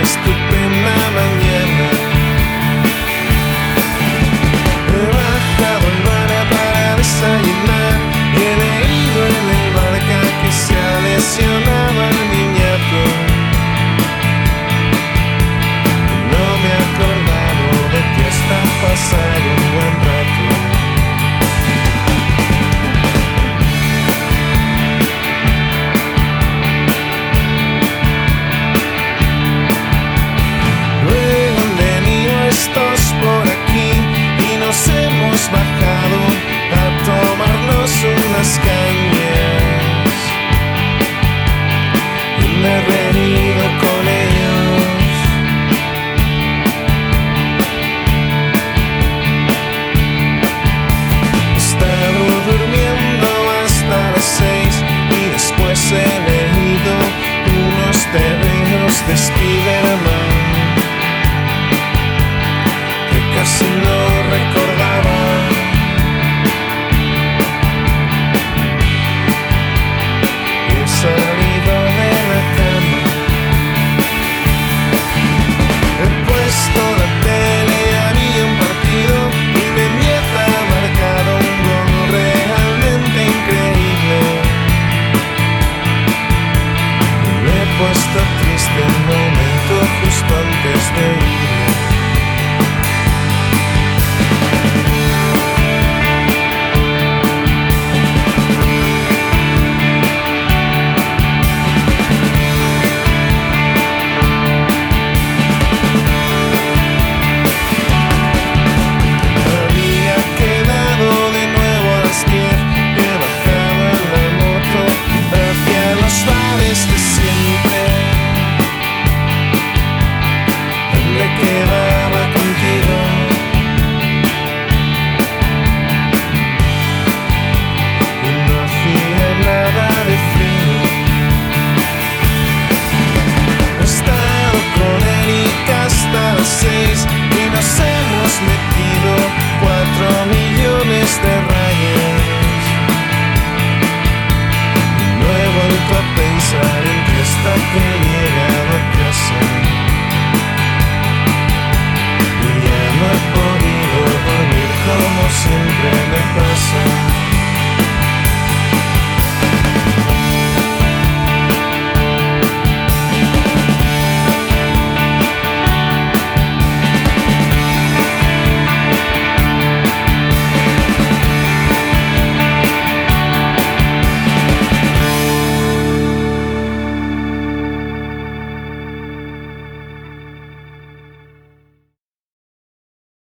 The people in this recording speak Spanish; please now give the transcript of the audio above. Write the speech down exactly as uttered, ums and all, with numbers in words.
estupenda mañana. He bajado al bar para desayunar y he leído en el Marca que se ha lesionado al niñato. No me he acordado de que está pasado un buen rato. Estos por aquí y nos hemos bajado a tomarnos unas cañas y me he reído con ellos. He estado durmiendo hasta las seis y después he leído unos tebeos de Spiderman. Casi no recordaba. He salido de la cama, he puesto la tele, había un partido y mi nieta ha marcado un gol realmente increíble. Me he puesto triste un momento justo antes de irme. Y nos hemos metido cuatro millones de